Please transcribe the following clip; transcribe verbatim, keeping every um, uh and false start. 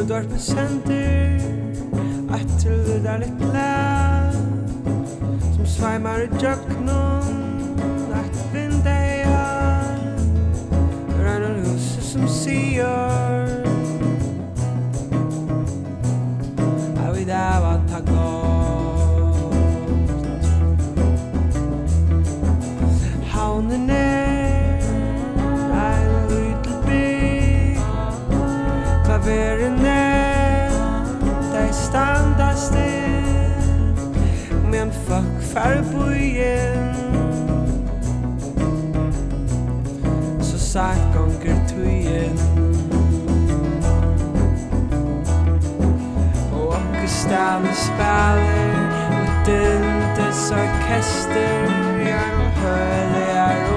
Útvarpet sender Ett tilvidarligt blad Som sveimar i djöknum Ett vindeja Rannar huset som sier Jag vet av att ta gott Havnen er En liten bygg Klaveren er De standa still Men fuck farbojen Så sagt gonger tøyen Og orkestan spiller Og dyntes orkester Jeg hører jeg